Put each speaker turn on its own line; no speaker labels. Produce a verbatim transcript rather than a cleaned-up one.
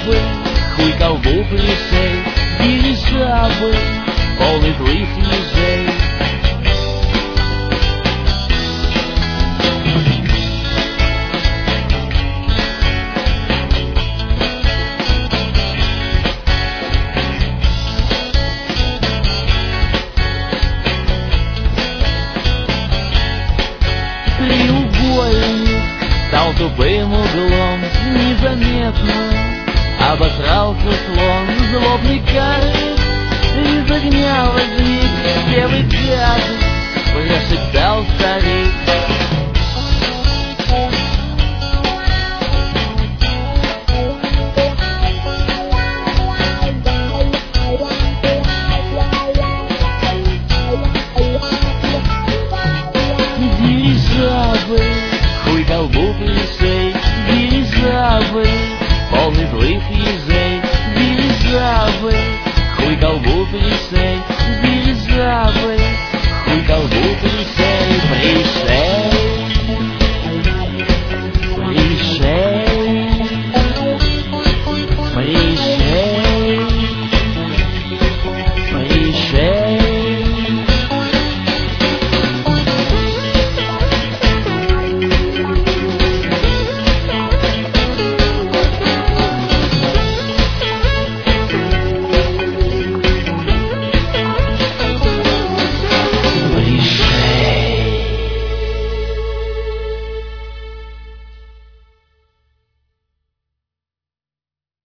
дирижабель, хуй колбу плесей, дирижабель, полный злых ежей. Треугольник стал тупым углом, незаметно обосрался слон. Злобный карый из огня возник, белый гадость, прошептал старик. Дирижабль, хуй колбу плесей, дирижабль, полный злых ежей. Дирижабль, хуй колбу плесей, дирижабль, хуй колбу плесей.